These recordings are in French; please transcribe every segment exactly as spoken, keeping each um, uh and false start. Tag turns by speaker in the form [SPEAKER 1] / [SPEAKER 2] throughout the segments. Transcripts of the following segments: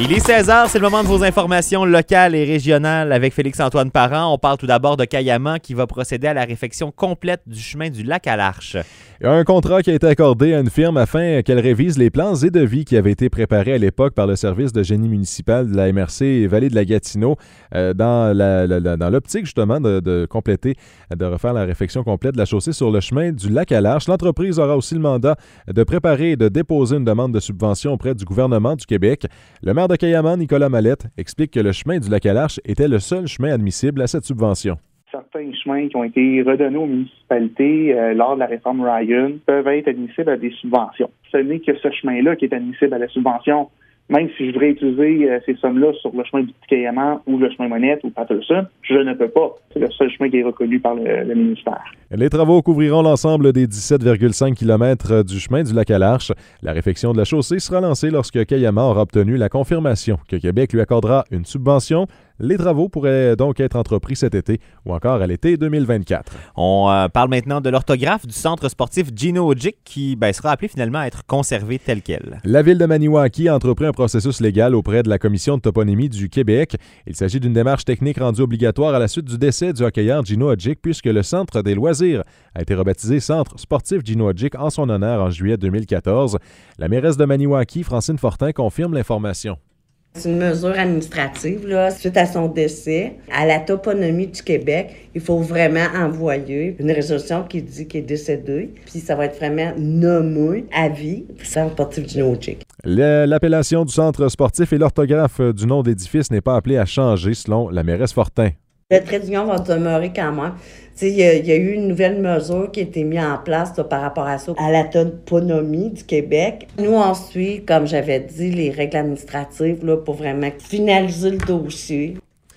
[SPEAKER 1] Il est seize heures, c'est le moment de vos informations locales et régionales avec Félix-Antoine Parent. On parle tout d'abord de Cayamant qui va procéder à la réfection complète du chemin du lac à l'Arche.
[SPEAKER 2] Il y a un contrat qui a été accordé à une firme afin qu'elle révise les plans et devis qui avaient été préparés à l'époque par le service de génie municipal de la M R C Vallée de la Gatineau euh, dans, la, la, la, dans l'optique justement de, de compléter, de refaire la réfection complète de la chaussée sur le chemin du lac à l'Arche. L'entreprise aura aussi le mandat de préparer et de déposer une demande de subvention auprès du gouvernement du Québec. Le maire de Cayamant, Nicolas Mallette, explique que le chemin du lac à l'Arche était le seul chemin admissible à cette subvention.
[SPEAKER 3] Certains chemins qui ont été redonnés aux municipalités euh, lors de la réforme Ryan peuvent être admissibles à des subventions. Ce n'est que ce chemin-là qui est admissible à la subvention. Même si je voudrais utiliser euh, ces sommes-là sur le chemin du Petit-Cayamant ou le chemin Monette ou Patterson, je ne peux pas. C'est le seul chemin qui est reconnu par le, le ministère.
[SPEAKER 2] Les travaux couvriront l'ensemble des dix-sept virgule cinq kilomètres du chemin du lac à l'Arche. La réfection de la chaussée sera lancée lorsque Cayamant aura obtenu la confirmation que Québec lui accordera une subvention. Les travaux pourraient donc être entrepris cet été ou encore à l'été deux mille vingt-quatre.
[SPEAKER 1] On euh, parle maintenant de l'orthographe du centre sportif Gino Odjick qui ben, sera appelé finalement à être conservé tel quel.
[SPEAKER 2] La ville de Maniwaki a entrepris un processus légal auprès de la Commission de toponymie du Québec. Il s'agit d'une démarche technique rendue obligatoire à la suite du décès du hockeyeur Gino Odjick puisque le centre des loisirs a été rebaptisé Centre sportif Gino Odjick en son honneur en juillet deux mille quatorze. La mairesse de Maniwaki, Francine Fortin, confirme l'information.
[SPEAKER 4] C'est une mesure administrative, là, suite à son décès. À la toponymie du Québec, il faut vraiment envoyer une résolution qui dit qu'il est décédé, puis ça va être vraiment nommé à vie, Centre sportif Gino Odjick.
[SPEAKER 2] L'appellation du centre sportif et l'orthographe du nom d'édifice n'est pas appelée à changer, selon la mairesse Fortin.
[SPEAKER 4] Le trait d'union va demeurer quand même. Il y, y a eu une nouvelle mesure qui a été mise en place là, par rapport à ça, à la toponymie du Québec. Nous, on suit, comme j'avais dit, les règles administratives là, pour vraiment finaliser le dossier.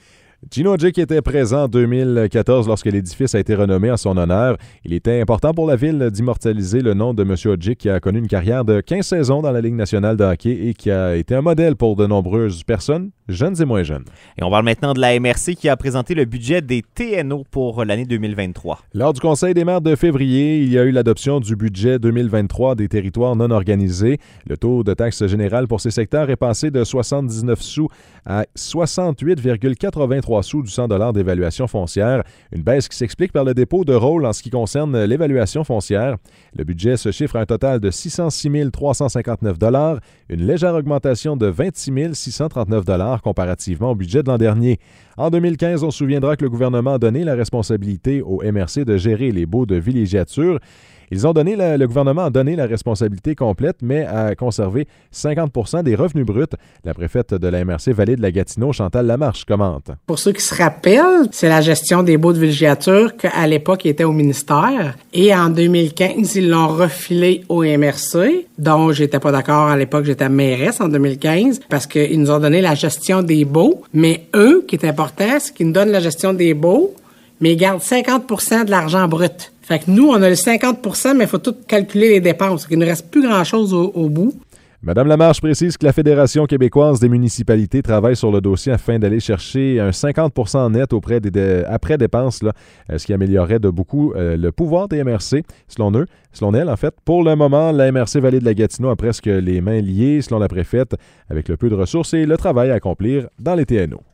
[SPEAKER 2] Gino Odjick était présent en deux mille quatorze lorsque l'édifice a été renommé en son honneur. Il était important pour la ville d'immortaliser le nom de M. Odjick qui a connu une carrière de quinze saisons dans la Ligue nationale de hockey et qui a été un modèle pour de nombreuses personnes, jeunes et moins jeunes.
[SPEAKER 1] Et on parle maintenant de la M R C qui a présenté le budget des T N O pour l'année deux mille vingt-trois.
[SPEAKER 2] Lors du Conseil des maires de février, il y a eu l'adoption du budget deux mille vingt-trois des territoires non organisés. Le taux de taxe générale pour ces secteurs est passé de soixante-dix-neuf sous à soixante-huit virgule quatre-vingt-trois sous du cent dollars d'évaluation foncière, une baisse qui s'explique par le dépôt de rôle en ce qui concerne l'évaluation foncière. Le budget se chiffre à un total de six cent six mille trois cent cinquante-neuf dollars, une légère augmentation de vingt-six mille six cent trente-neuf dollars comparativement au budget de l'an dernier. En deux mille quinze, on se souviendra que le gouvernement a donné la responsabilité au M R C de gérer les baux de villégiature. Ils ont donné la, le gouvernement a donné la responsabilité complète, mais a conservé cinquante pour cent des revenus bruts. La préfète de la M R C Vallée de la Gatineau, Chantal Lamarche, commente.
[SPEAKER 5] Pour ceux qui se rappellent, c'est la gestion des baux de villégiature qu'à l'époque, il était au ministère. Et en deux mille quinze, ils l'ont refilé au M R C, dont j'étais pas d'accord à l'époque, j'étais mairesse en deux mille quinze, parce qu'ils nous ont donné la gestion des baux. Mais eux, qui est important, c'est qu'ils nous donnent la gestion des baux, mais ils gardent cinquante pour cent de l'argent brut. Fait que nous, on a le cinquante pour cent, mais il faut tout calculer les dépenses. Il ne reste plus grand-chose au, au bout.
[SPEAKER 2] Mme Lamarche précise que la Fédération québécoise des municipalités travaille sur le dossier afin d'aller chercher un cinquante pour cent net auprès des de, après dépenses, là, ce qui améliorerait de beaucoup euh, le pouvoir des M R C, selon eux, selon elle, en fait. Pour le moment, la M R C Vallée de la Gatineau a presque les mains liées, selon la préfète, avec le peu de ressources et le travail à accomplir dans les T N O.